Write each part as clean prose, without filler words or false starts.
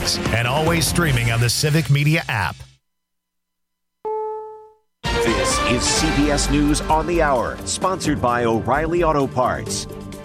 Sundays, and always streaming on the Civic Media app. This is CBS News on the Hour, sponsored by O'Reilly Auto Parts.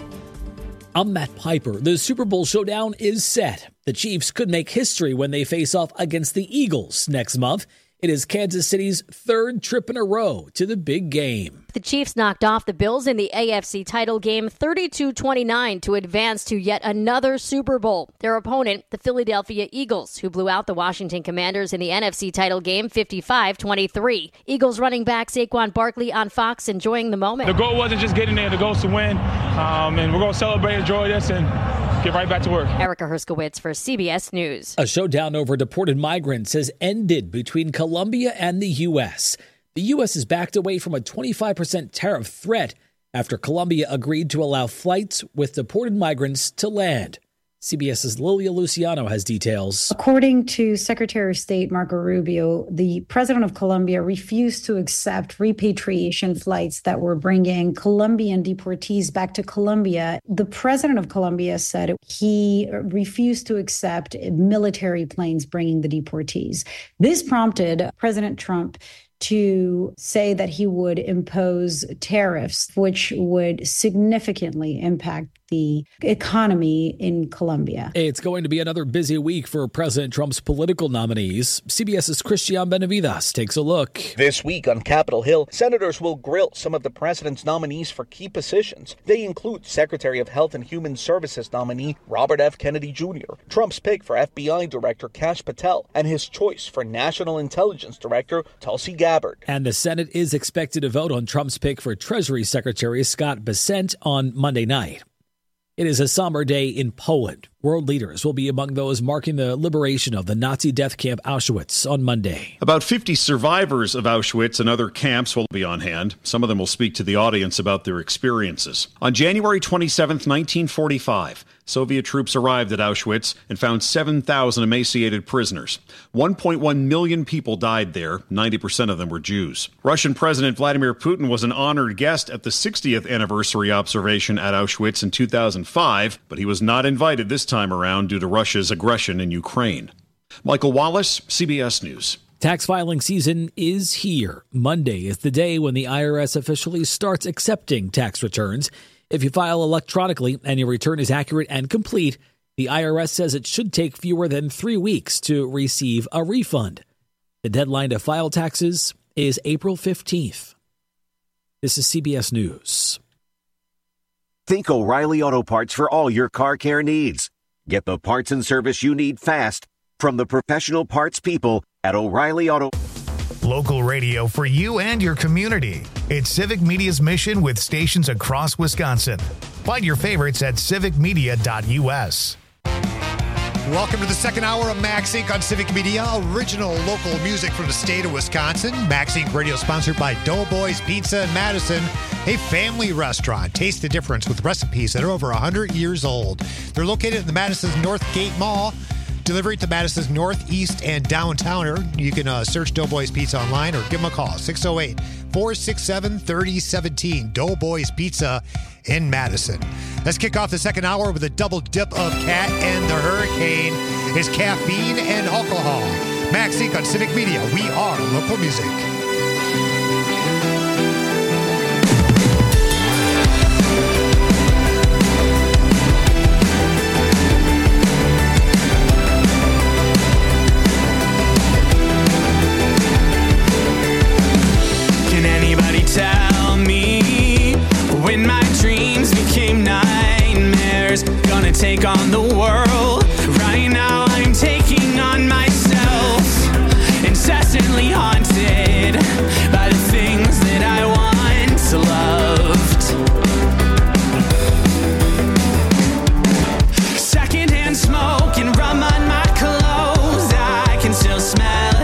I'm Matt Piper. The Super Bowl showdown is set. The Chiefs could make history when they face off against the Eagles next month. It is Kansas City's third trip in a row to the big game. The Chiefs knocked off the Bills in the AFC title game 32-29 to advance to yet another Super Bowl. Their opponent, the Philadelphia Eagles, who blew out the Washington Commanders in the NFC title game 55-23. Eagles running back Saquon Barkley on Fox enjoying the moment. The goal wasn't just getting there. The goal is to win, and we're going to celebrate, enjoy this, and get right back to work. Erica Herskowitz for CBS News. A showdown over deported migrants has ended between Colombia and the U.S. The U.S. has backed away from a 25% tariff threat after Colombia agreed to allow flights with deported migrants to land. CBS's Lilia Luciano has details. According to Secretary of State Marco Rubio, the president of Colombia refused to accept repatriation flights that were bringing Colombian deportees back to Colombia. The president of Colombia said he refused to accept military planes bringing the deportees. This prompted President Trump to say that he would impose tariffs, which would significantly impact the economy in Colombia. It's going to be another busy week for President Trump's political nominees. CBS's Christian Benavides takes a look. This week on Capitol Hill, senators will grill some of the president's nominees for key positions. They include Secretary of Health and Human Services nominee Robert F. Kennedy Jr., Trump's pick for FBI Director Kash Patel, and his choice for National Intelligence Director Tulsi Gabbard. And the Senate is expected to vote on Trump's pick for Treasury Secretary Scott Bessent on Monday night. It is a somber day in Poland. World leaders will be among those marking the liberation of the Nazi death camp Auschwitz on Monday. About 50 survivors of Auschwitz and other camps will be on hand. Some of them will speak to the audience about their experiences. On January 27, 1945, Soviet troops arrived at Auschwitz and found 7,000 emaciated prisoners. 1.1 million people died there. 90% of them were Jews. Russian President Vladimir Putin was an honored guest at the 60th anniversary observation at Auschwitz in 2005, but he was not invited this time around due to Russia's aggression in Ukraine. Michael Wallace, CBS News. Tax filing season is here. Monday is the day when the IRS officially starts accepting tax returns. If you file electronically and your return is accurate and complete, the IRS says it should take fewer than 3 weeks to receive a refund. The deadline to file taxes is April 15th. This is CBS News. Think O'Reilly Auto Parts for all your car care needs. Get the parts and service you need fast from the professional parts people at O'Reilly Auto. Local radio for you and your community. It's Civic Media's mission with stations across Wisconsin. Find your favorites at civicmedia.us. Welcome to the second hour of Max Inc. on Civic Media, original local music from the state of Wisconsin. Max Inc. Radio sponsored by Doughboys Pizza in Madison, a family restaurant. Taste the difference with recipes that are over 100 years old. They're located at the Madison's North Gate Mall. Delivery to Madison's Northeast and Downtowner. You can search Doughboys Pizza online or give them a call, 608-467-3017. Doughboys Pizza in Madison. Let's kick off the second hour with a double dip of Cat and the Hurricane. Is caffeine and alcohol. Max Inc. on Civic Media. We are local music. Tell me when my dreams became nightmares, gonna take on the world. Right now I'm taking on myself, incessantly haunted by the things that I once loved. Secondhand smoke and rum on my clothes, I can still smell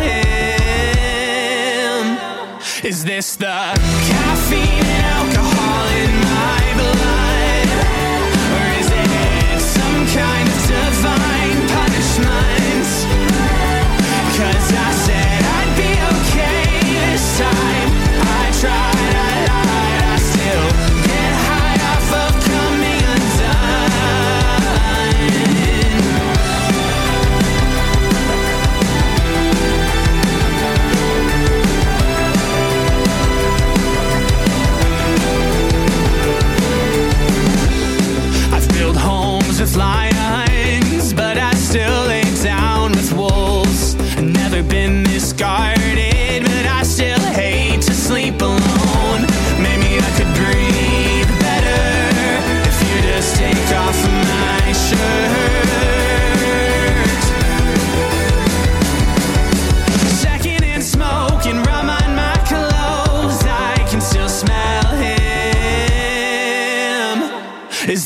him. Is this the caffeine and alcohol in my blood? Or is it some kind of divine punishment? 'Cause I said I'd be okay this time. I tried, I lied, I still get high off of coming undone.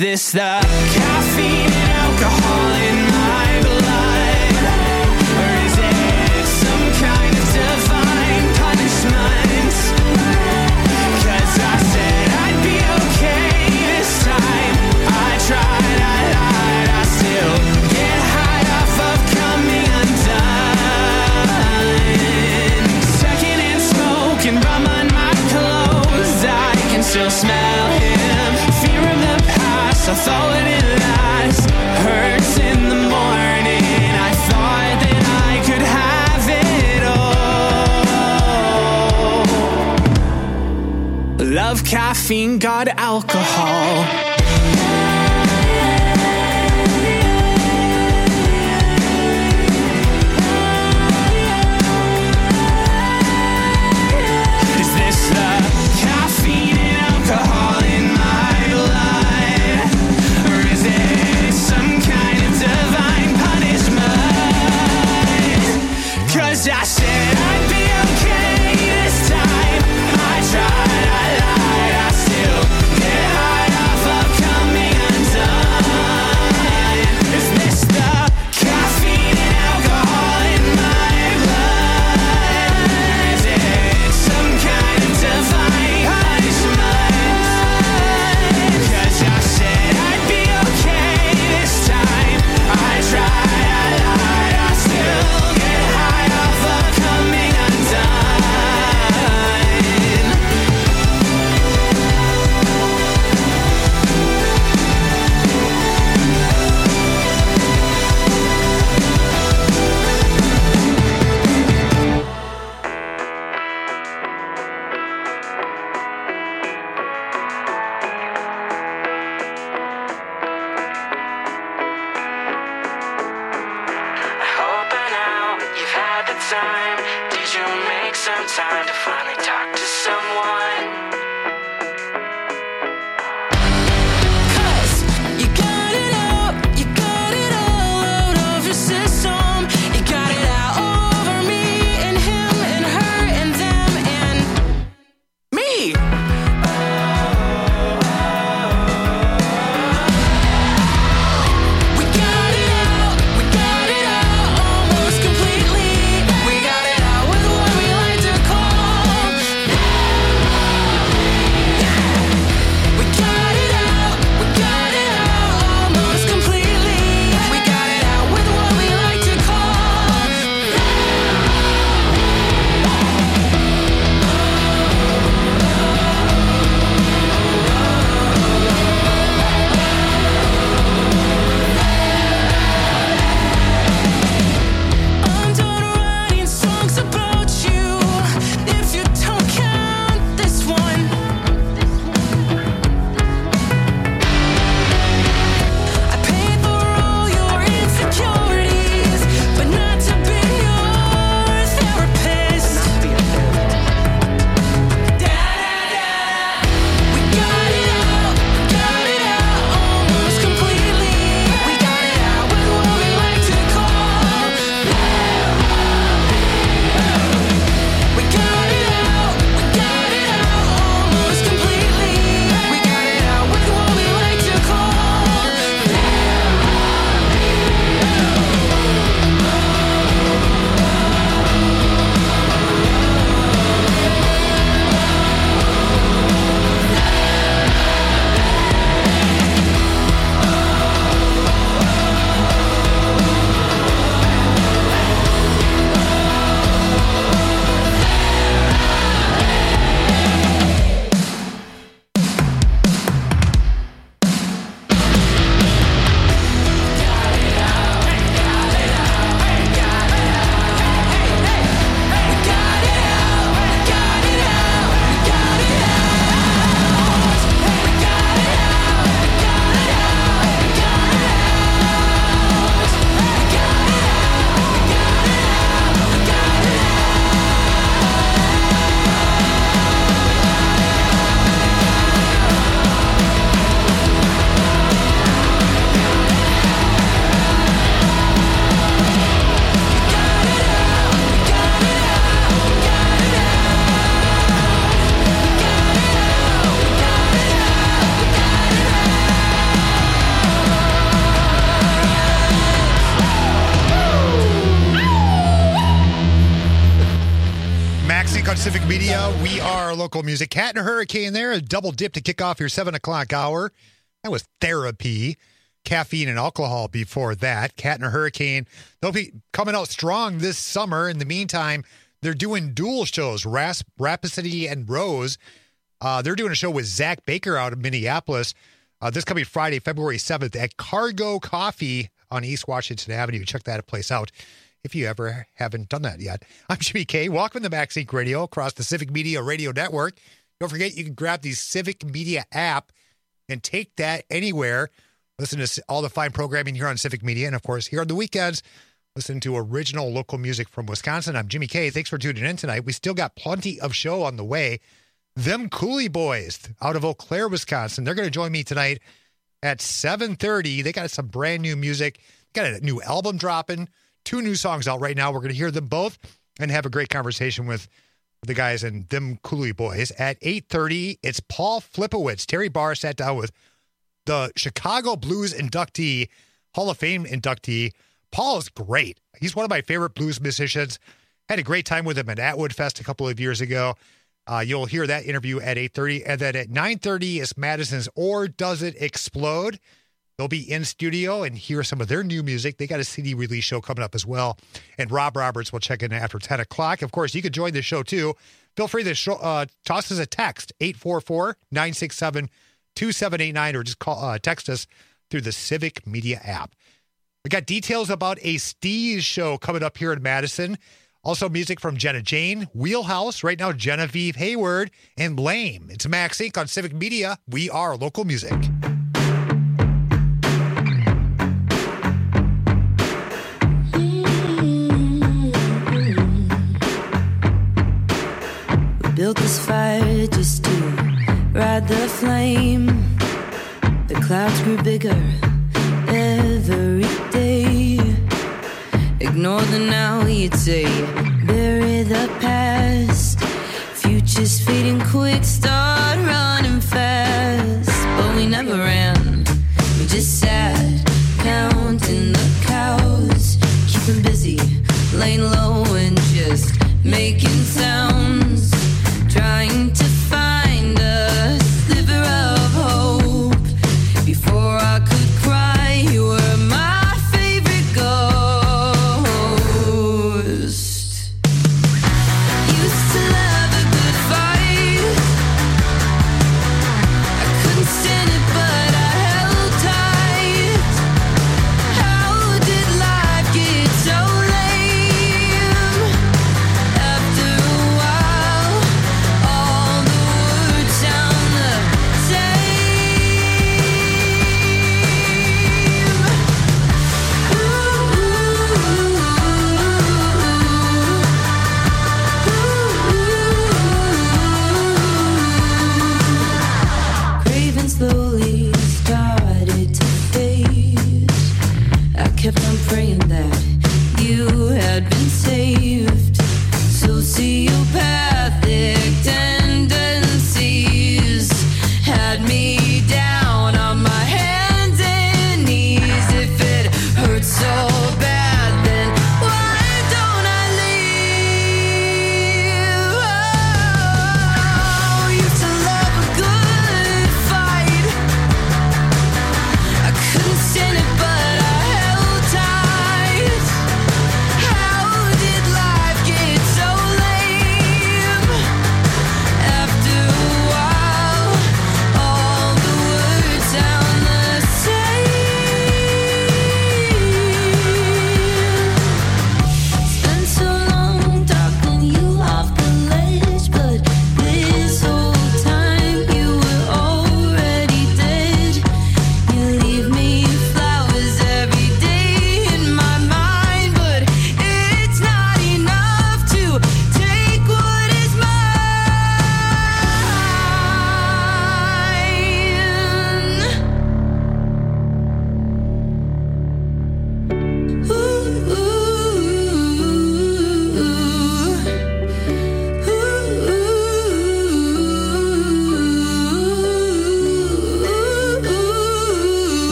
this the caffeine and alcohol in my blood? Or is it some kind of divine punishment? 'Cause I said I'd be okay this time. I tried, I lied, I still get high off of coming undone. Second-hand smoke and rum on my clothes, I can still smell him. Fear of the past, I thought it didn't last. Hurts in the morning, I thought that I could have it all. Love caffeine, God alcohol. Is this the caffeine and alcohol in my blood? Or is it some kind of divine punishment? 'Cause I said I'd be okay this time. I tried, I lied, I still get high off of coming undone. Is this the caffeine and alcohol in my blood? Is it some kind of divine punishment? 'Cause I said I'd be okay this time. I tried, I lied, I still get high off of coming undone. I hope by now you've had the time. Did you make some time to finally talk to someone? 'Cause you got it out, you got it all out of your system. You got it out over me and him and her and them and me. We got it out almost completely. We got it out with what we like to call on Civic Media. We are local music. Cat and Hurricane there, a double dip to kick off your 7 o'clock hour. That was Therapy. Caffeine and alcohol before that. Cat and Hurricane, they'll be coming out strong this summer. In the meantime, they're doing dual shows, Rhapsody and Rose. They're doing a show with Zach Baker out of Minneapolis this coming Friday, February 7th at Cargo Coffee on East Washington Avenue. Check that place out if you ever haven't done that yet. I'm Jimmy K. Welcome to MaxInc Radio across the Civic Media Radio Network. Don't forget, you can grab the Civic Media app and take that anywhere. Listen to all the fine programming here on Civic Media. And, of course, here on the weekends, listen to original local music from Wisconsin. I'm Jimmy K. Thanks for tuning in tonight. We still got plenty of show on the way. Them Cooley Boys out of Eau Claire, Wisconsin. They're going to join me tonight at 7:30. They got some brand new music. Got a new album dropping. 2 new songs out right now. We're going to hear them both and have a great conversation with the guys in Them Cooley Boys. At 8:30, it's Paul Flipowitz. Terry Barr sat down with the Chicago Blues inductee, Hall of Fame inductee. Paul is great. He's one of my favorite blues musicians. Had a great time with him at Atwood Fest a couple of years ago. You'll hear that interview at 8:30. And then at 9:30 is Madison's Or Does It Explode? They'll be in studio and hear some of their new music. They got a CD release show coming up as well. And Rob Roberts will check in after 10 o'clock. Of course, you could join the show too. Feel free to toss us a text, 844-967-2789, or just call text us through the Civic Media app. We got details about a Steez show coming up here in Madison. Also music from Jenna Jane, Wheelhouse, right now Genevieve Hayward, and Lame. It's Max Inc. on Civic Media. We are local music. Built this fire just to ride the flame. The clouds grew bigger every day. Ignore the now, you'd say. Bury the past. Future's fading quick, start running fast. But we never ran, we just sat, counting the cows. Keeping busy, laying low and just making sounds. Trying to find a sliver of hope. Before I could cry, you were my favorite ghost. Used to love a good fight. I couldn't stand it, but I held tight. How did life get so lame? After a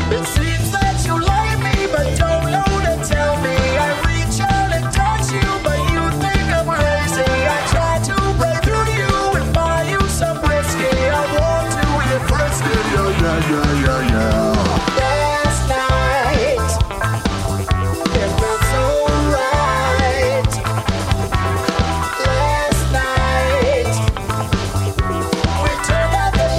It seems that you like me, but don't know to tell me. I reach out and touch you, but you think I'm crazy. I try to break through you and buy you some whiskey. I want to get frisky, yeah. Last night, it felt so right. Last night, we turned out the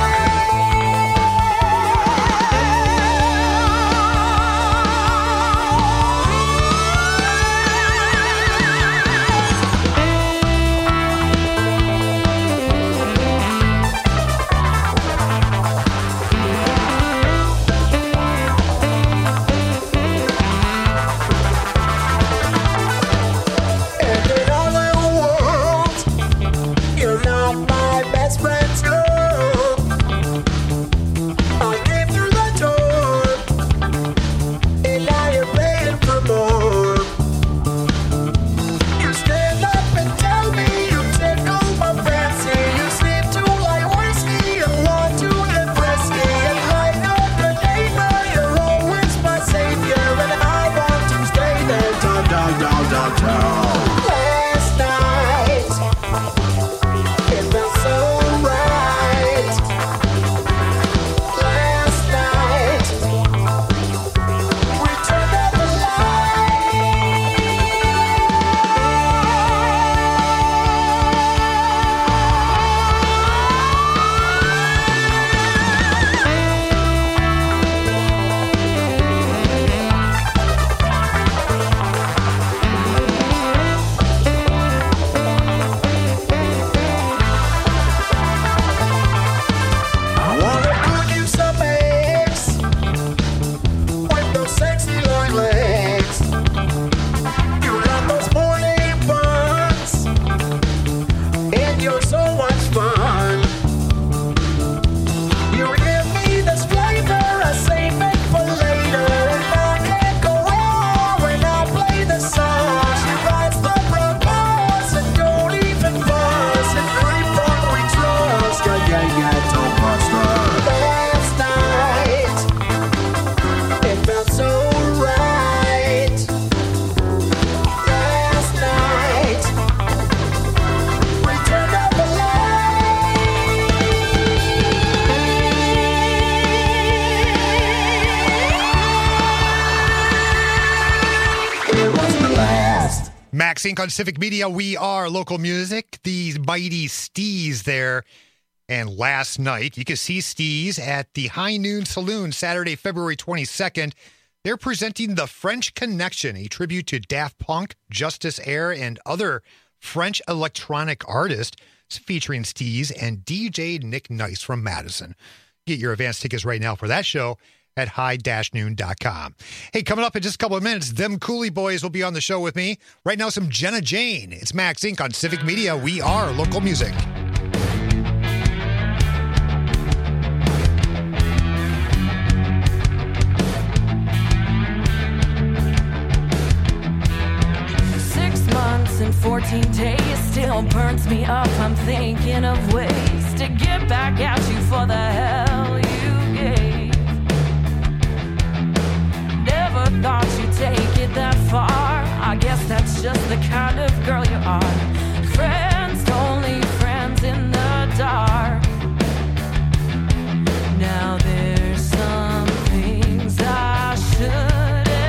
And in all the world, you're not my best friend's girl. I came through the door, and now you're paying for more. You stand up and tell me you tickle my fancy. You seem to like whiskey and want to get frisky. And like a good neighbor, you're always my savior, and I want to stay there. Last night, it felt so right. Last night, we turned out the I wanna cook you some eggs with those sexy long legs. You got those morning buns, and you're so much fun. You give me this flavor, I save it for later, and I can't go wrong when I play the song. She rides the propose and don't even fuss, and creep from we trust. Yeah, don't bust her. Last night, it felt so right. Last night, we turned out the light. It was the last. Max Inc. on Civic Media. We are local music. These mighty Stees there. And last night, you could see Stees at the High Noon Saloon Saturday, February 22nd. They're presenting The French Connection, a tribute to Daft Punk, Justice Air, and other French electronic artists, featuring Stees and DJ Nick Nice from Madison. Get your advance tickets right now for that show at high-noon.com. Hey, coming up in just a couple of minutes, them Cooley Boys will be on the show with me. Right now, some Jenna Jane. It's Max Inc. on Civic Media. We are local music. And 14 days still burns me up. I'm thinking of ways to get back at you for the hell you gave. Never thought you'd take it that far. I guess that's just the kind of girl you are. Friends, only friends in the dark. Now there's some things I should.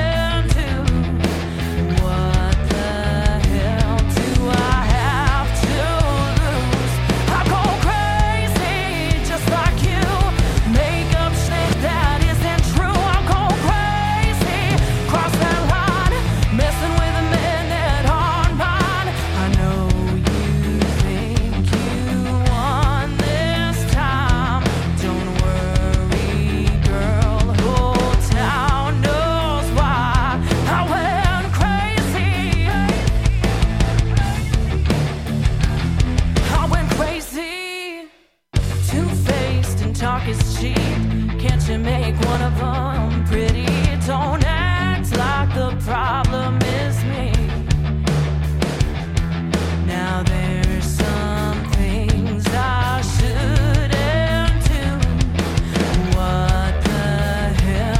Is cheap. Can't you make one of them pretty? Don't act like the problem is me. Now there's some things I shouldn't do. What the hell?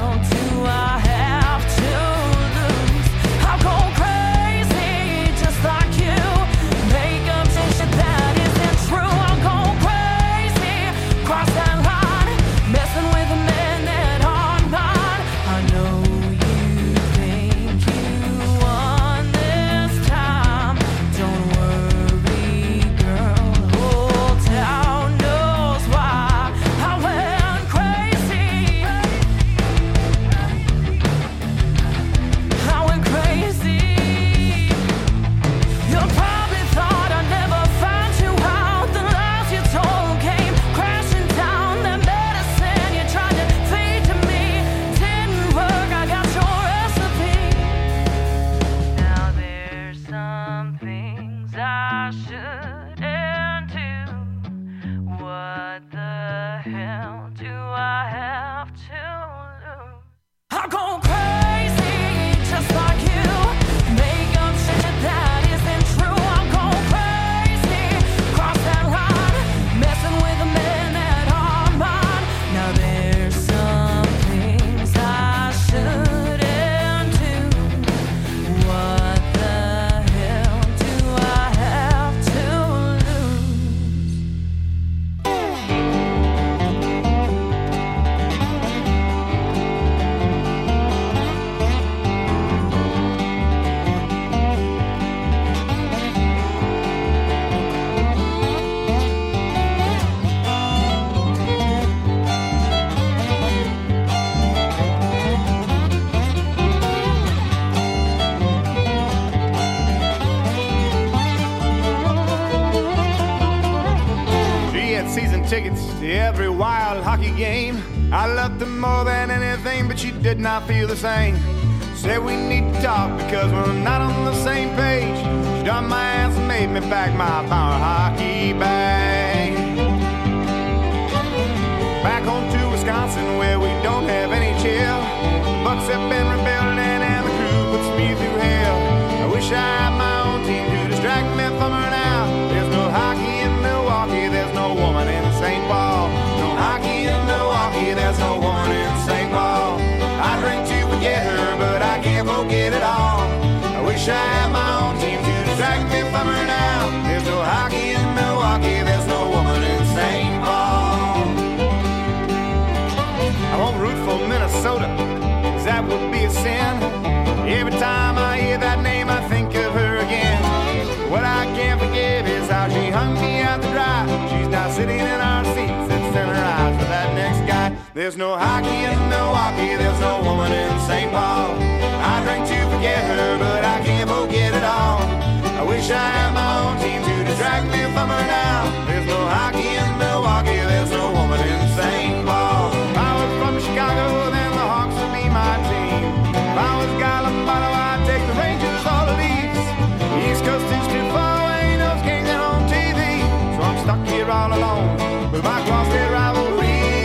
hockey game. I loved her more than anything, but she did not feel the same. Said we need to talk because we're not on the same page. She done my ass and made me pack my power hockey bag. Back home to Wisconsin where we don't have any chill. Bucks have been rebuilding and the crew puts me through hell. I wish I had my own team to distract me from her now. There's no hockey in Milwaukee, there's no woman in St. Paul. No hockey in Milwaukee, there's no woman in St. Paul. I drink to forget her, but I can't forget it all. I wish I had my own team to distract me from her now. There's no hockey in Milwaukee, there's no woman in St. Paul. I won't root for Minnesota, 'cause that would be a sin. Every time I hear that name, I think of her again. What I can't forget is how she hung me out to dry. She's now sitting in our seats, it's in her eyes for that next guy. There's no hockey in Milwaukee, there's no woman in St. Paul. I drink to forget her, but I can't forget it all. I wish I had my own team to distract me from her now. There's no hockey in Milwaukee, there's no woman in St. Paul. If I was from Chicago, then the Hawks would be my team. If I was Gallipato, I'd take the Rangers or the Leafs. East Coast is too far away, those games ain't on TV. So I'm stuck here all alone with my cross-state rivalry.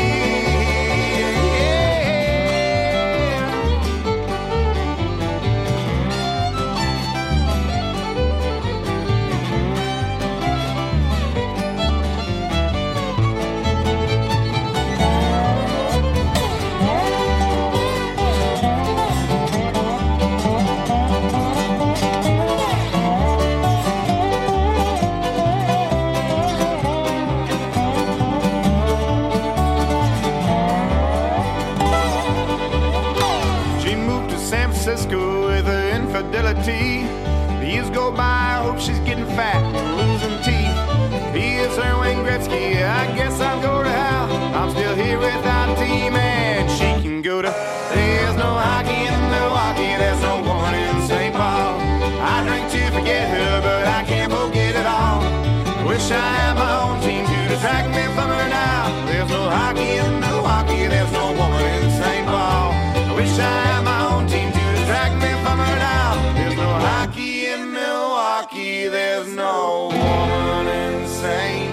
Francisco with her infidelity. The years go by, I hope she's getting fat and losing teeth. He is her Wayne Gretzky, I guess I'll go to hell. I'm still here without a team and she can go to. There's no hockey in Milwaukee, there's no woman in St. Paul. I drink to forget her, but I can't forget it all. I wish I had my own team to distract me from her now. There's no hockey in Milwaukee, there's no woman in St. Paul. I wish I had my own team to distract me from her now. There's no hockey in Milwaukee, there's no woman in St.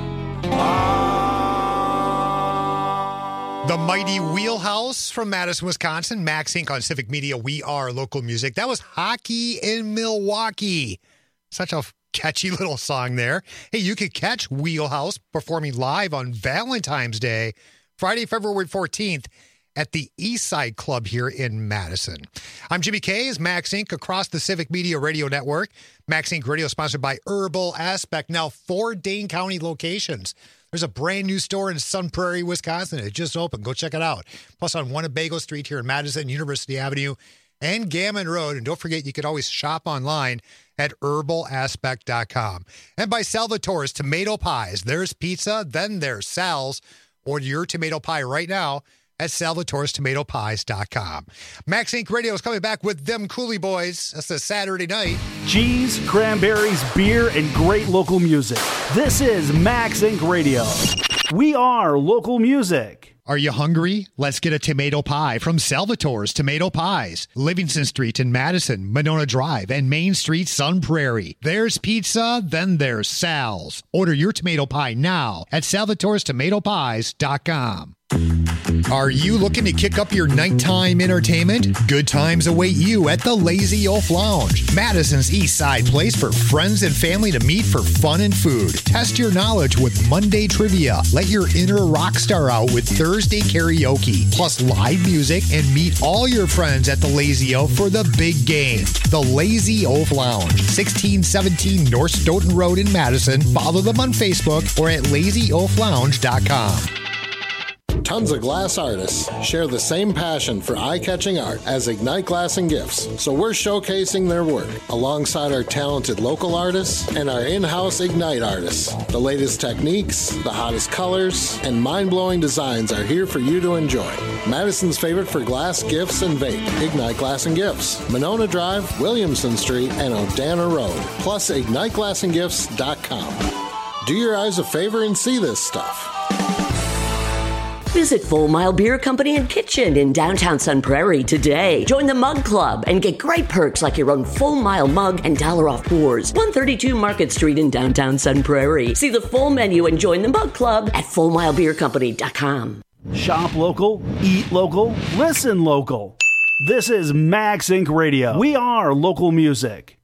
Paul. The Mighty Wheelhouse from Madison, Wisconsin. Max Inc. on Civic Media. We are local music. That was Hockey in Milwaukee. Such a catchy little song there. Hey, you could catch Wheelhouse performing live on Valentine's Day, Friday, February 14th. At the Eastside Club here in Madison. I'm Jimmy K. Is Max Inc. across the Civic Media Radio Network. Max Inc. Radio sponsored by Herbal Aspect. Now 4 Dane County locations. There's a brand new store in Sun Prairie, Wisconsin. It just opened. Go check it out. Plus on Winnebago Street here in Madison, University Avenue, and Gammon Road. And don't forget, you can always shop online at herbalaspect.com. And by Salvatore's Tomato Pies. There's pizza, then there's Sal's. Order your tomato pie right now at Salvatore'sTomatoPies.com. Max Inc. Radio is coming back with them Coolie Boys. That's a Saturday night. Cheese, cranberries, beer, and great local music. This is Max Inc. Radio. We are local music. Are you hungry? Let's get a tomato pie from Salvatore's Tomato Pies. Livingston Street in Madison, Monona Drive, and Main Street, Sun Prairie. There's pizza, then there's Sal's. Order your tomato pie now at Salvatore'sTomatoPies.com. Are you looking to kick up your nighttime entertainment? Good times await you at the Lazy Oaf Lounge, Madison's East Side place for friends and family to meet for fun and food. Test your knowledge with Monday trivia. Let your inner rock star out with Thursday karaoke, plus live music, and meet all your friends at the Lazy Oaf for the big game. The Lazy Oaf Lounge, 1617 North Stoughton Road in Madison. Follow them on Facebook or at lazyoaflounge.com. Tons of glass artists share the same passion for eye-catching art as Ignite Glass and Gifts, so we're showcasing their work alongside our talented local artists and our in-house Ignite artists. The latest techniques, the hottest colors, and mind-blowing designs are here for you to enjoy. Madison's favorite for glass, gifts, and vape, Ignite Glass and Gifts, Monona Drive, Williamson Street, and Odana Road, plus IgniteGlassandGifts.com. Do your eyes a favor and see this stuff. Visit Full Mile Beer Company and Kitchen in downtown Sun Prairie today. Join the Mug Club and get great perks like your own Full Mile mug and $1 off pours. 132 Market Street in downtown Sun Prairie. See the full menu and join the Mug Club at FullMileBeerCompany.com. Shop local, eat local, listen local. This is Max Inc. Radio. We are local music.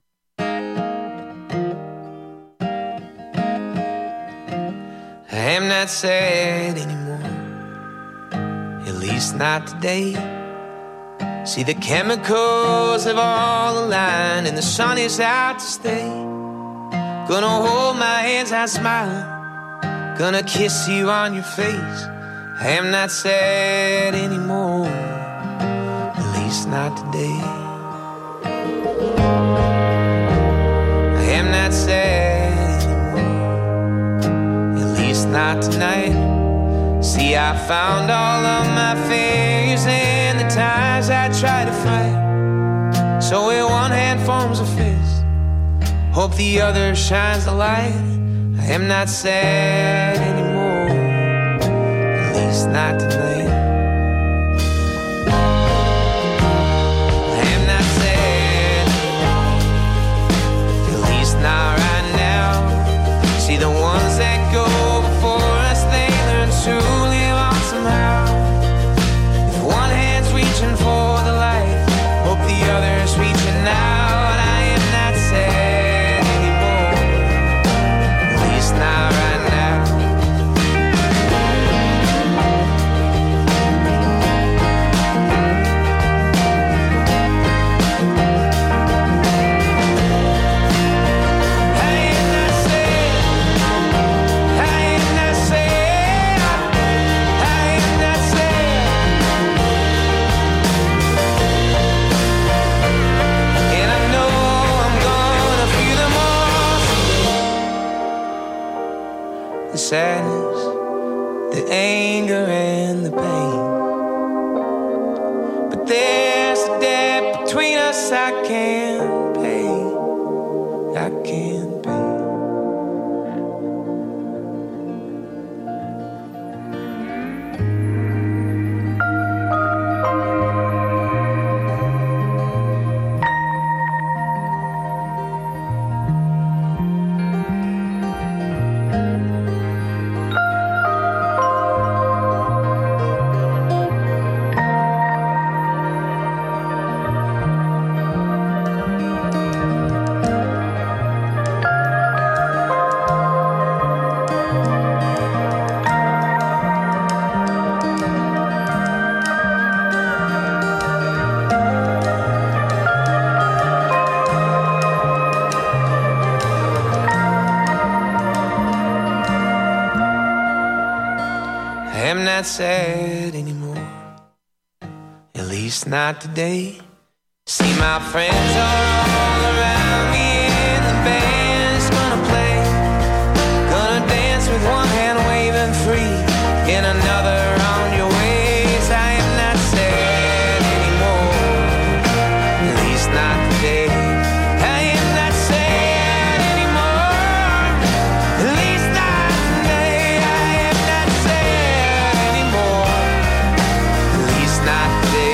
I am not sad anymore, at least not today. See, the chemicals have all aligned and the sun is out to stay. Gonna hold my hands out smiling, gonna kiss you on your face. I am not sad anymore, at least not today. I am not sad anymore, at least not tonight. See, I found all of my failures and the times I tried to fight. So where one hand forms a fist, hope the other shines the light. I am not sad anymore, at least not tonight. I am not sad, at least not right now. See, the ones that go before us, they learn to live on somehow. If one hand's reaching for the light, hope the other's reaching out. I am not sad anymore, at least not right now. The sadness, the anger and the pain, but there's a debt between us I can't pay, I can't pay. I am not sad anymore, at least not today. See, my friends are all around me and the band's gonna play. Gonna dance with one hand waving free and another round your waist. I am not sad anymore, at least not today. I am not sad anymore, at least not today. I am not sad anymore, at least not today.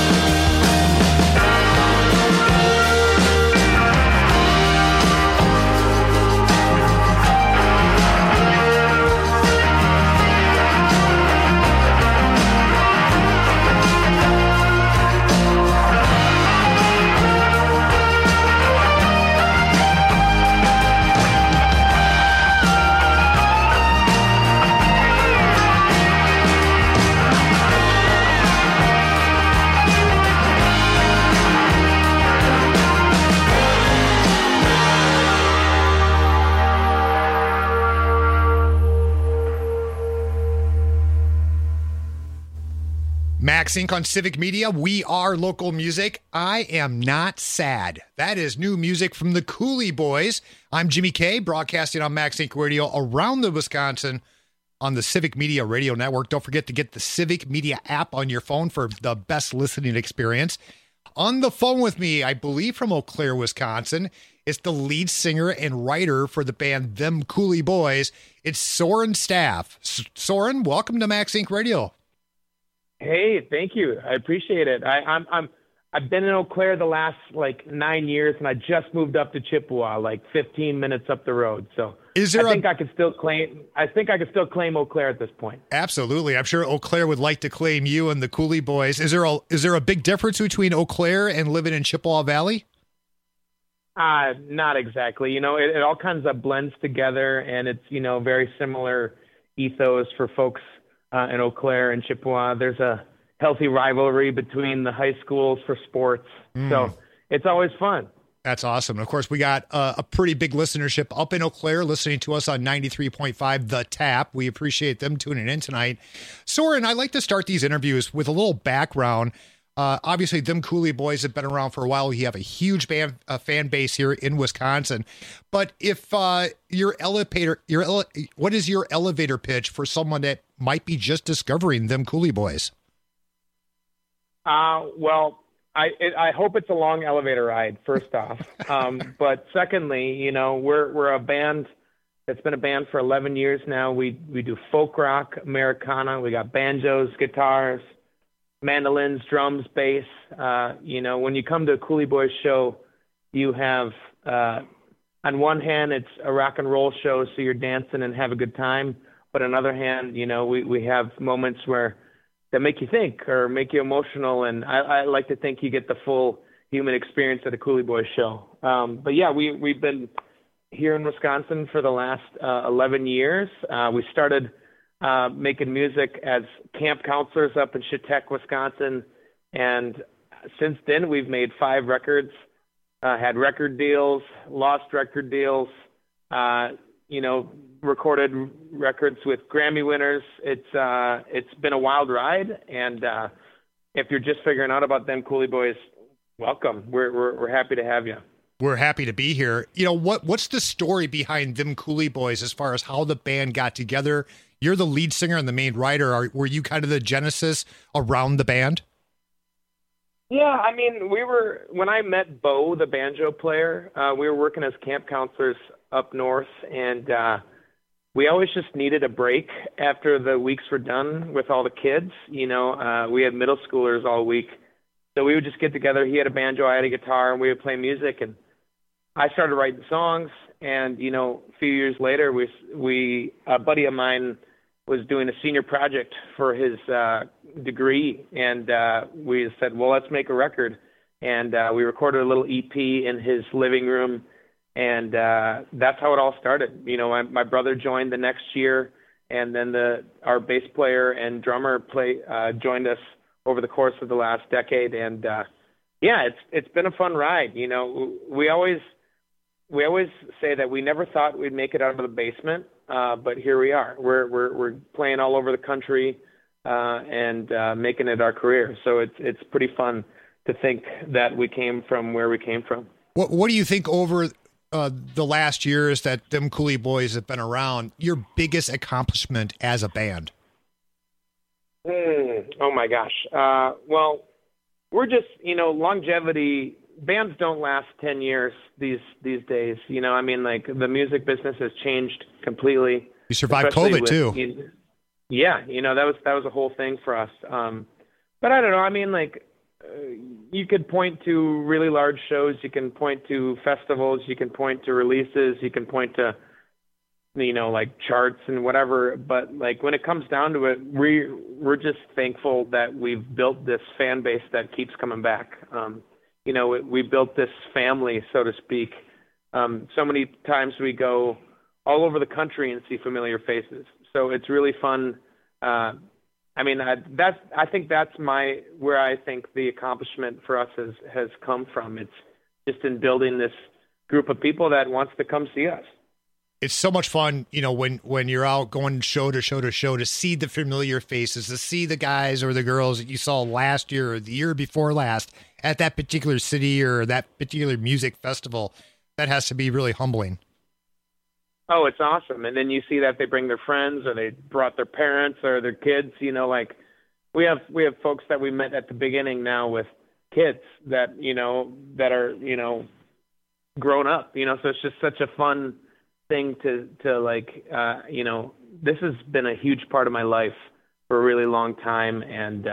Max Inc. on Civic Media. We are local music. I am not sad. That is new music from the Cooley Boys. I'm Jimmy K, broadcasting on Max Inc. Radio around the Wisconsin on the Civic Media Radio Network. Don't forget to get the Civic Media app on your phone for the best listening experience. On the phone with me, I believe from Eau Claire, Wisconsin, is the lead singer and writer for the band Them Cooley Boys. It's Soren Staff. Soren, welcome to Max Inc. Radio. Hey, thank you. I appreciate it. I've been in Eau Claire the last 9 years, and I just moved up to Chippewa, 15 minutes up the road. So I think I could still claim Eau Claire at this point. Absolutely. I'm sure Eau Claire would like to claim you and the Cooley Boys. Is there a big difference between Eau Claire and living in Chippewa Valley? Not exactly. It all kinds of blends together, and it's, very similar ethos for folks in Eau Claire and Chippewa. There's a healthy rivalry between the high schools for sports. So it's always fun. That's awesome. And of course, we got a pretty big listenership up in Eau Claire listening to us on 93.5 The Tap. We appreciate them tuning in tonight. Soren, I like to start these interviews with a little background. Obviously, them Cooley Boys have been around for a while. You have a huge fan base here in Wisconsin. But if what is your elevator pitch for someone that might be just discovering them Cooley Boys? Well, I hope it's a long elevator ride, first off. But secondly, we're a band that's been a band for 11 years now. We do folk rock, Americana. We got banjos, guitars, mandolins, drums, bass. When you come to a Cooley Boys show, you have, on one hand, it's a rock and roll show, so you're dancing and have a good time. But on the other hand, we have moments that make you think or make you emotional, and I like to think you get the full human experience at a Cooley Boys show. But yeah, we've been here in Wisconsin for the last 11 years. We started making music as camp counselors up in Chautauqua, Wisconsin, and since then we've made 5 records, had record deals, lost record deals, recorded records with Grammy winners. It's been a wild ride, and if you're just figuring out about them Cooley Boys, welcome. We're happy to have you. We're happy to be here. What's the story behind them Cooley Boys as far as how the band got together? You're the lead singer and the main writer. Were you kind of the genesis around the band? Yeah, when I met Bo, the banjo player, we were working as camp counselors up north, and we always just needed a break after the weeks were done with all the kids. We had middle schoolers all week, so we would just get together. He had a banjo, I had a guitar, and we would play music, and I started writing songs. And a few years later, a buddy of mine was doing a senior project for his degree, and we said, well, let's make a record. And we recorded a little EP in his living room, and that's how it all started. My brother joined the next year, and then our bass player and drummer joined us over the course of the last decade. And it's been a fun ride. We always say that we never thought we'd make it out of the basement, but here we are. We're playing all over the country and making it our career. So it's pretty fun to think that we came from where we came from. What do you think over the last years that them Cooley Boys have been around, your biggest accomplishment as a band? Oh my gosh. Well, we're just, longevity. Bands don't last 10 years these days. The music business has changed completely. You survived COVID too. That was a whole thing for us. But I don't know. You could point to really large shows. You can point to festivals. You can point to releases. You can point to, charts and whatever. But when it comes down to it, we're just thankful that we've built this fan base that keeps coming back. We built this family, so to speak. So many times we go all over the country and see familiar faces. So it's really fun. I think that's where I think the accomplishment for us has come from. It's just in building this group of people that wants to come see us. It's so much fun, when you're out going show to show to show to see the familiar faces, to see the guys or the girls that you saw last year or the year before last at that particular city or that particular music festival. That has to be really humbling. Oh, it's awesome. And then you see that they bring their friends or they brought their parents or their kids, we have folks that we met at the beginning now with kids that, that are, grown up, so it's just such a fun thing to this has been a huge part of my life for a really long time. And,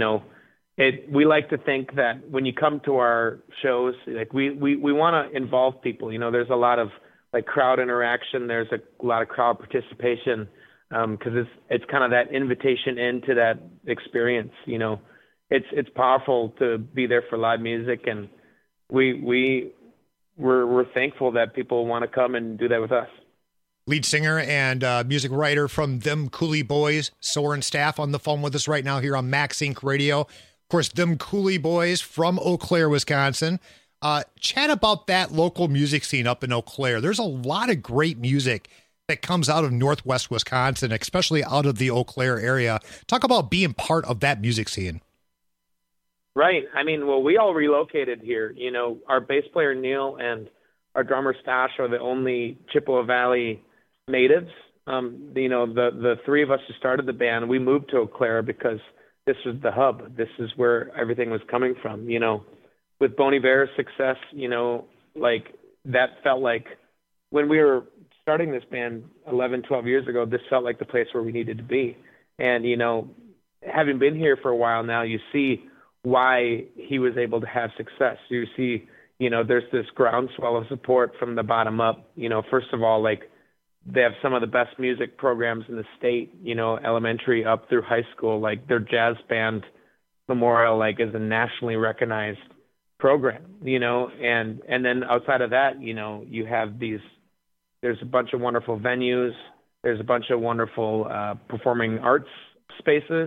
we like to think that when you come to our shows, like we want to involve people. There's a lot of like crowd interaction. There's a lot of crowd participation because it's kind of that invitation into that experience. It's powerful to be there for live music, and we're thankful that people want to come and do that with us. Lead singer and music writer from Them Cooley Boys, Soren Staff, on the phone with us right now here on Max Inc. Radio. Of course, Them Cooley Boys from Eau Claire, Wisconsin. Chat about that local music scene up in Eau Claire. There's a lot of great music that comes out of Northwest Wisconsin, especially out of the Eau Claire area. Talk about being part of that music scene. Right. I mean, well, we all relocated here. Our bass player, Neil, and our drummer, Stash, are the only Chippewa Valley natives. The three of us who started the band, we moved to Eau Claire because this was the hub. This is where everything was coming from. With Bon Iver's success, that felt like when we were starting this band 11, 12 years ago, this felt like the place where we needed to be. And, having been here for a while now, you see why he was able to have success. You see, there's this groundswell of support from the bottom up. First of all, they have some of the best music programs in the state, elementary up through high school. Like their jazz band memorial, is a nationally recognized program, and then outside of that, you have there's a bunch of wonderful venues. There's a bunch of wonderful performing arts spaces.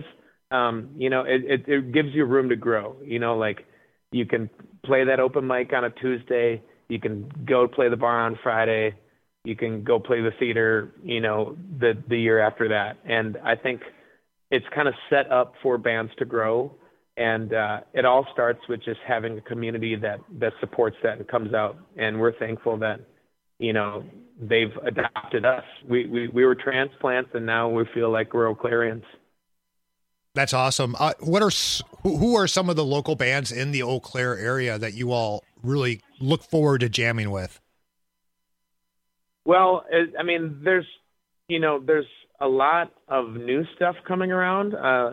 It gives you room to grow. You can play that open mic on a Tuesday. You can go play the bar on Friday. You can go play the theater, the year after that. And I think it's kind of set up for bands to grow. And it all starts with just having a community that supports that and comes out. And we're thankful that, they've adopted us. We were transplants, and now we feel like we're Eau Clairians. That's awesome. Who are some of the local bands in the Eau Claire area that you all really look forward to jamming with? Well, there's a lot of new stuff coming around.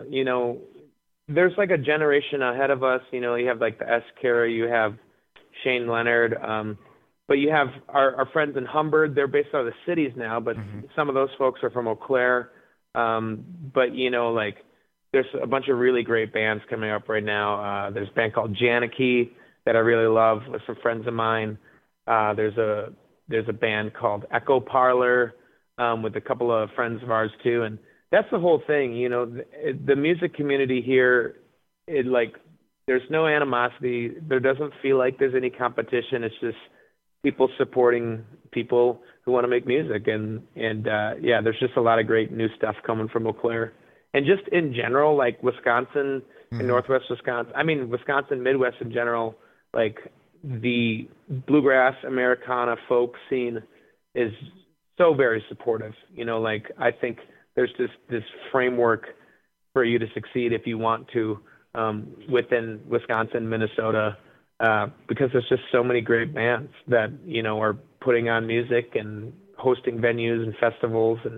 There's like a generation ahead of us. You have like the S. Cara, you have Shane Leonard, but you have our friends in Humbird. They're based out of the cities now, but some of those folks are from Eau Claire. But there's a bunch of really great bands coming up right now. There's a band called Janicky that I really love with some friends of mine. There's a band called Echo Parlor with a couple of friends of ours too. And that's the whole thing. The music community here, there's no animosity. There doesn't feel like there's any competition. It's just people supporting people who want to make music. And there's just a lot of great new stuff coming from Eau Claire. And just in general, Wisconsin and Northwest Wisconsin, Wisconsin, Midwest in general, the bluegrass Americana folk scene is so very supportive. I think there's this framework for you to succeed if you want to within Wisconsin, Minnesota, because there's just so many great bands that, are putting on music and hosting venues and festivals. And,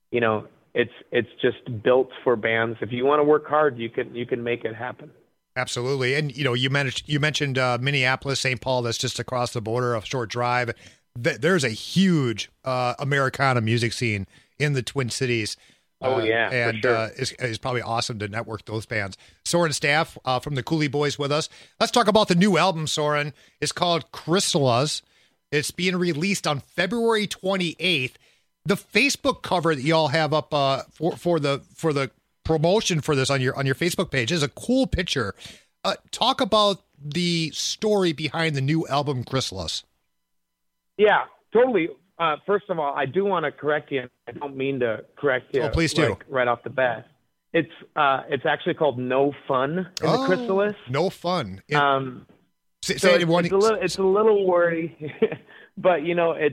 it's just built for bands. If you want to work hard, you can make it happen. Absolutely. And, you mentioned Minneapolis, St. Paul, that's just across the border, a short drive. There's a huge Americana music scene in the Twin Cities. And for sure. It's probably awesome to network those bands. Soren Staff from the Cooley Boys with us. Let's talk about the new album, Soren. It's called Chrysalis. It's being released on February 28th. The Facebook cover that y'all have up for the promotion for this on your Facebook page is a cool picture. Talk about the story behind the new album Chrysalis. Yeah, totally. First of all, I do want to correct you. I don't mean to correct you. Oh, please do. Right off the bat. It's actually called No Fun in the Chrysalis. No Fun. It's a little wordy, but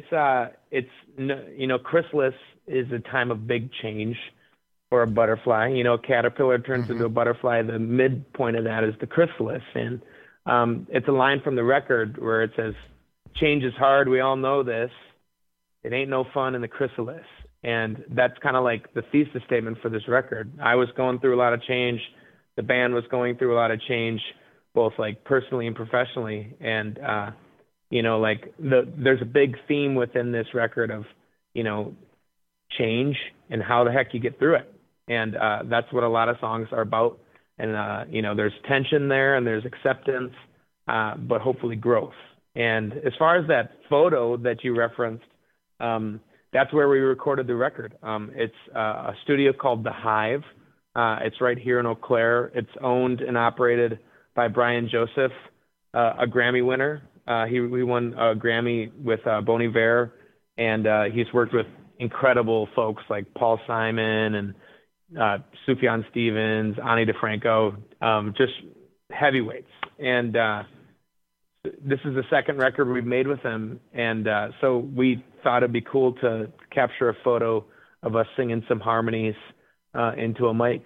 Chrysalis is a time of big change for a butterfly. A caterpillar turns into a butterfly. The midpoint of that is the chrysalis, and it's a line from the record where it says, "Change is hard. We all know this. It ain't no fun in the chrysalis." And that's kind of like the thesis statement for this record. I was going through a lot of change. The band was going through a lot of change, both like personally and professionally. And, like there's a big theme within this record of, change and how the heck you get through it. And that's what a lot of songs are about. And, there's tension there and there's acceptance, but hopefully growth. And as far as that photo that you referenced, that's where we recorded the record. It's a studio called The Hive. It's right here in Eau Claire. It's owned and operated by Brian Joseph, a Grammy winner. He won a Grammy with Bon Iver, and he's worked with incredible folks like Paul Simon and Sufjan Stevens, Ani DeFranco, just heavyweights. And this is the second record we've made with him, and so we thought it'd be cool to capture a photo of us singing some harmonies into a mic.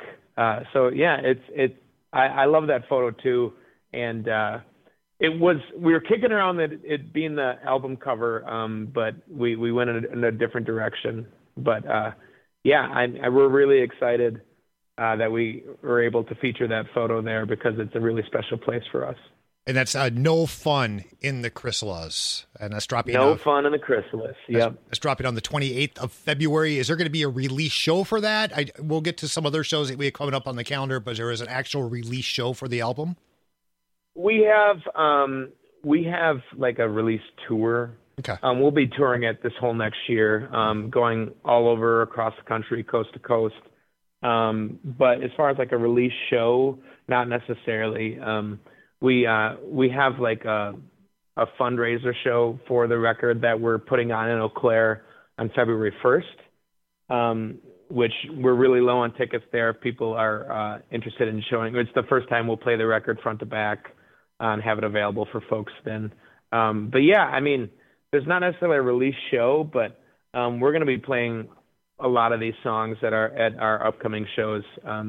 I love that photo too, and we were kicking around it being the album cover, but we went in a different direction. But we're really excited that we were able to feature that photo there because it's a really special place for us. And that's No Fun in the Chrysalis. And that's dropping No Fun in the Chrysalis, yep. That's dropping on the 28th of February. Is there going to be a release show for that? We'll get to some other shows that we have coming up on the calendar, but there is an actual release show for the album? We have like a release tour. Okay. We'll be touring it this whole next year, going all over across the country, coast to coast. But as far as like a release show, not necessarily. We have like a fundraiser show for the record that we're putting on in Eau Claire on February 1st, which we're really low on tickets there if people are interested in showing. It's the first time we'll play the record front to back and have it available for folks then. But yeah, I mean, there's not necessarily a release show, but we're going to be playing a lot of these songs at our upcoming shows.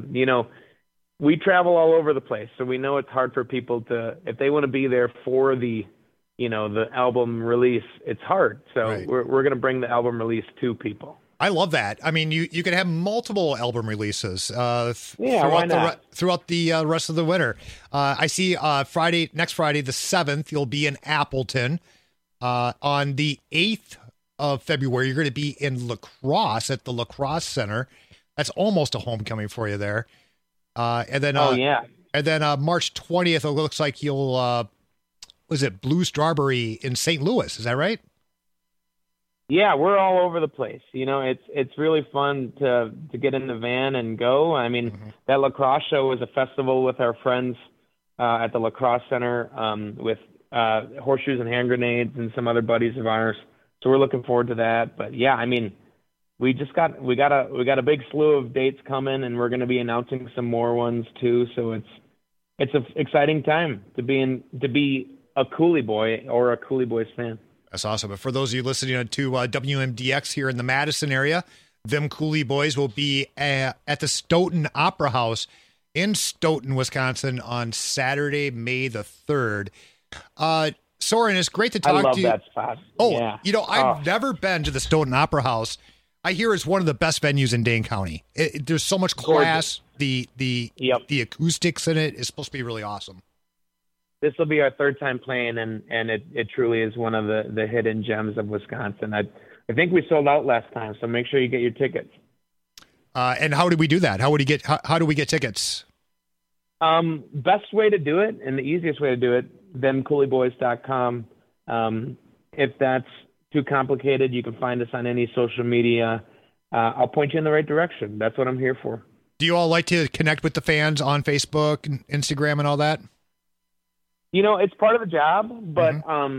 We travel all over the place, so we know it's hard for people if they want to be there for the album release, it's hard. So right. We're going to bring the album release to people. I love that. I mean, you could have multiple album releases throughout the rest of the winter. I see next Friday, the 7th, you'll be in Appleton. On the 8th of February, you're going to be in La Crosse at the La Crosse Center. That's almost a homecoming for you there. And then March 20th, it looks like you'll, Blue Strawberry in St. Louis. Is that right? Yeah, we're all over the place. It's really fun to get in the van and go. I mean, that La Crosse show was a festival with our friends at the La Crosse Center with Horseshoes and Hand Grenades and some other buddies of ours. So we're looking forward to that. But yeah, I mean, we got a big slew of dates coming, and we're going to be announcing some more ones too. So it's an exciting time to be a Coulee Boy or a Coulee Boys fan. That's awesome. But for those of you listening to WMDX here in the Madison area, them Coulee Boys will be at the Stoughton Opera House in Stoughton, Wisconsin on Saturday, May the 3rd. Soren, it's great to talk to you. I love that spot. Oh, yeah. I've never been to the Stoughton Opera House. I hear it's one of the best venues in Dane County. There's so much class. The acoustics in it is supposed to be really awesome. This will be our third time playing, and it truly is one of the hidden gems of Wisconsin. I think we sold out last time, so make sure you get your tickets. And how do we do that? How do we get tickets? Best way to do it, and the easiest way to do it, themcouleeboys.com. If that's too complicated, you can find us on any social media. I'll point you in the right direction. That's what I'm here for. Do you all like to connect with the fans on Facebook and Instagram and all that? It's part of the job, but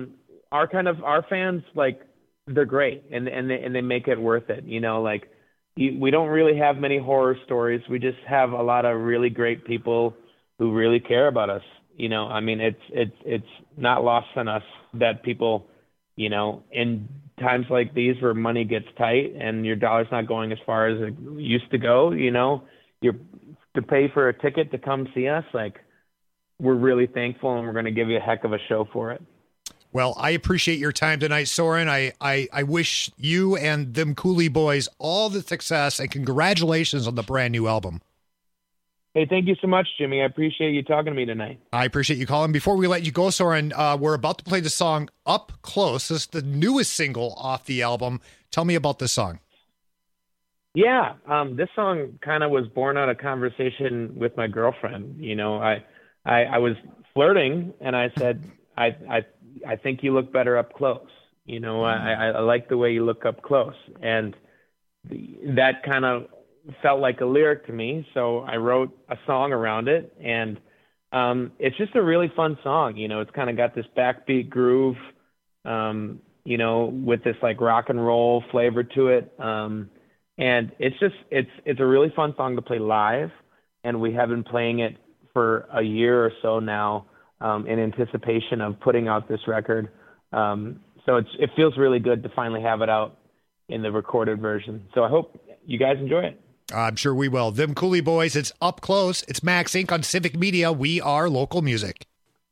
our fans, like, they're great, and they make it worth it. We don't really have many horror stories. We just have a lot of really great people who really care about us. I mean, it's not lost on us that people, in times like these where money gets tight and your dollar's not going as far as it used to go, you're to pay for a ticket to come see us, like, we're really thankful, and we're going to give you a heck of a show for it. Well, I appreciate your time tonight, Soren. I wish you and them Cooley Boys all the success, and congratulations on the brand new album. Hey, thank you so much, Jimmy. I appreciate you talking to me tonight. I appreciate you calling. Before we let you go, Soren, we're about to play the song Up Close. This is the newest single off the album. Tell me about this song. Yeah, this song kind of was born out of conversation with my girlfriend. You know, I was flirting, and I said, I think you look better up close. You know, I like the way you look up close. And that kind of felt like a lyric to me, so I wrote a song around it. And it's just a really fun song. You know, it's kind of got this backbeat groove, you know, with this like rock and roll flavor to it. And it's a really fun song to play live. And we have been playing it for a year or so now, in anticipation of putting out this record. So it feels really good to finally have it out in the recorded version. So I hope you guys enjoy it. I'm sure we will. Them Cooley Boys, it's Up Close. It's Max Inc. on Civic Media. We are local music.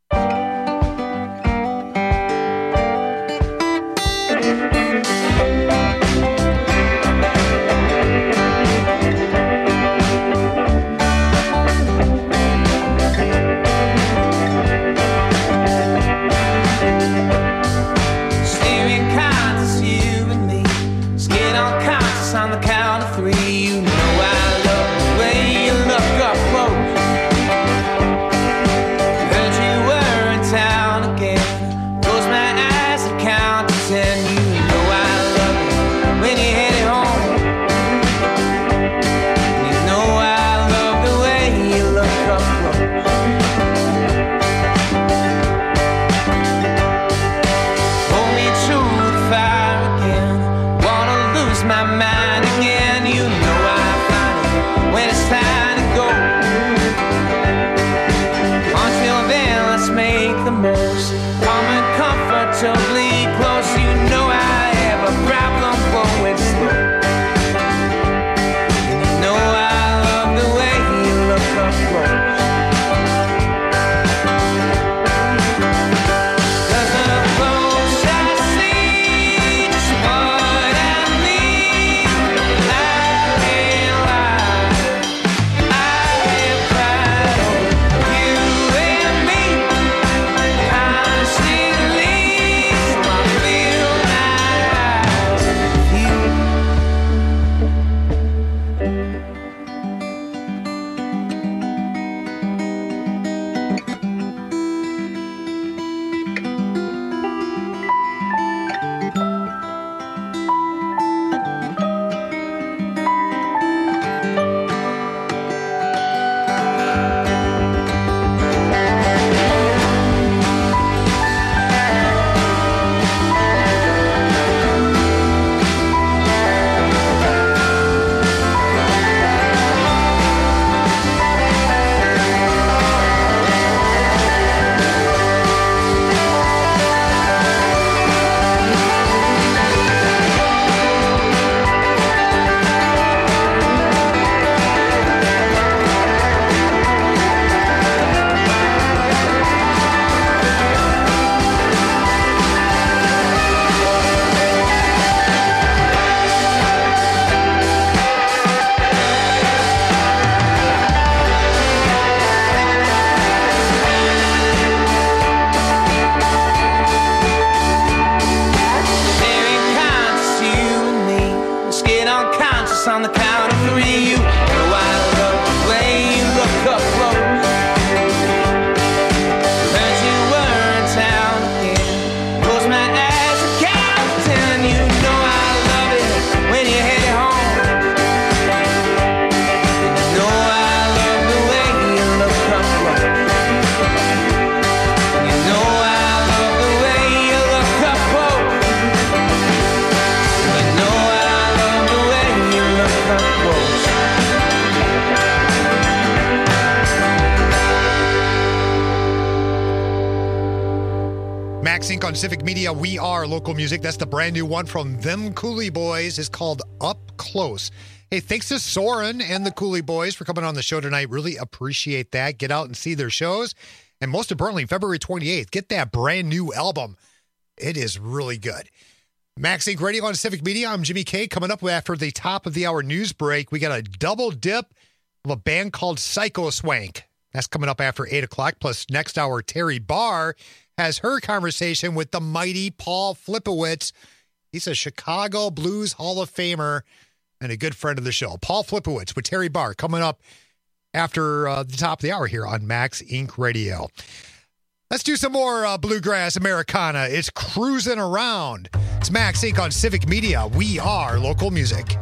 On Civic Media, we are local music. That's the brand new one from them Cooley Boys. It's called Up Close. Hey, thanks to Soren and the Cooley Boys for coming on the show tonight. Really appreciate that. Get out and see their shows. And most importantly, February 28th, get that brand new album. It is really good. Max Inc. Radio on Civic Media. I'm Jimmy K. Coming up after the top of the hour news break, we got a double dip of a band called Psycho Swank. That's coming up after 8 o'clock. Plus, next hour, Terry Barr has her conversation with the mighty Paul Flipowitz. He's a Chicago Blues Hall of Famer and a good friend of the show. Paul Flipowitz with Terry Barr coming up after the top of the hour here on Max Inc. Radio. Let's do some more Bluegrass Americana. It's Cruising Around. It's Max Inc. on Civic Media. We are local music.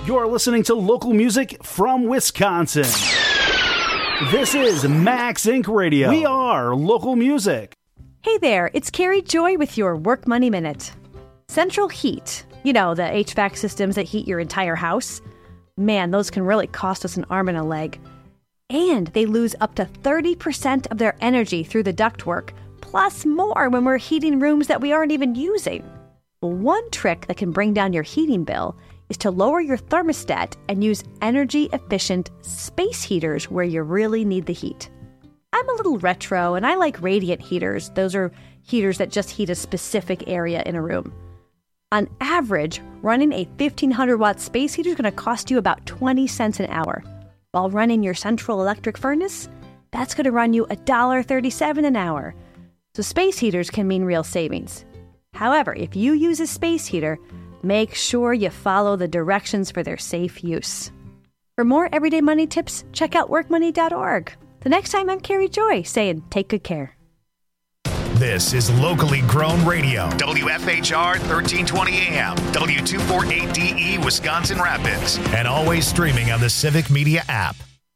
You're listening to local music from Wisconsin. This is Max Inc. Radio. We are local music. Hey there, it's Carrie Joy with your Work Money Minute. Central Heat, you know, the HVAC systems that heat your entire house. Man, those can really cost us an arm and a leg. And they lose up to 30% of their energy through the ductwork, plus more when we're heating rooms that we aren't even using. One trick that can bring down your heating bill is to lower your thermostat and use energy-efficient space heaters where you really need the heat. I'm a little retro, and I like radiant heaters. Those are heaters that just heat a specific area in a room. On average, running a 1,500-watt space heater is going to cost you about 20 cents an hour. While running your central electric furnace, that's going to run you $1.37 an hour. So space heaters can mean real savings. However, if you use a space heater, make sure you follow the directions for their safe use. For more everyday money tips, check out workmoney.org. The next time, I'm Carrie Joy saying, take good care. This is locally grown radio. WFHR 1320 AM, W248DE, Wisconsin Rapids, and always streaming on the Civic Media app.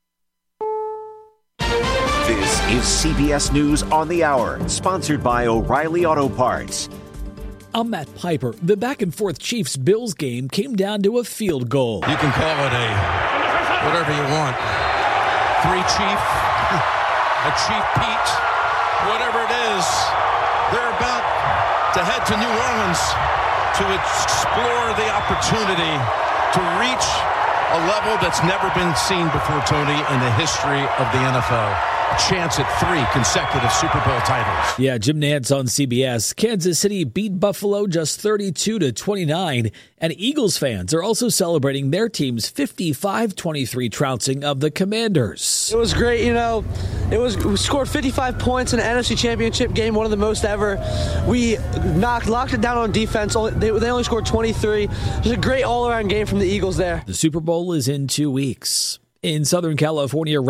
This is CBS News on the Hour, sponsored by O'Reilly Auto Parts. I'm Matt Piper. The back-and-forth Chiefs-Bills game came down to a field goal. You can call it a whatever you want. Three-chief, a Chief Pete, whatever it is. They're about to head to New Orleans to explore the opportunity to reach a level that's never been seen before, Tony, in the history of the NFL. Chance at 3 consecutive Super Bowl titles. Yeah, Jim Nantz on CBS. Kansas City beat Buffalo just 32-29, and Eagles fans are also celebrating their team's 55-23 trouncing of the Commanders. It was great, you know. We scored 55 points in an NFC Championship game, one of the most ever. We locked it down on defense. They only scored 23. Just a great all-around game from the Eagles there. The Super Bowl is in 2 weeks. In Southern California,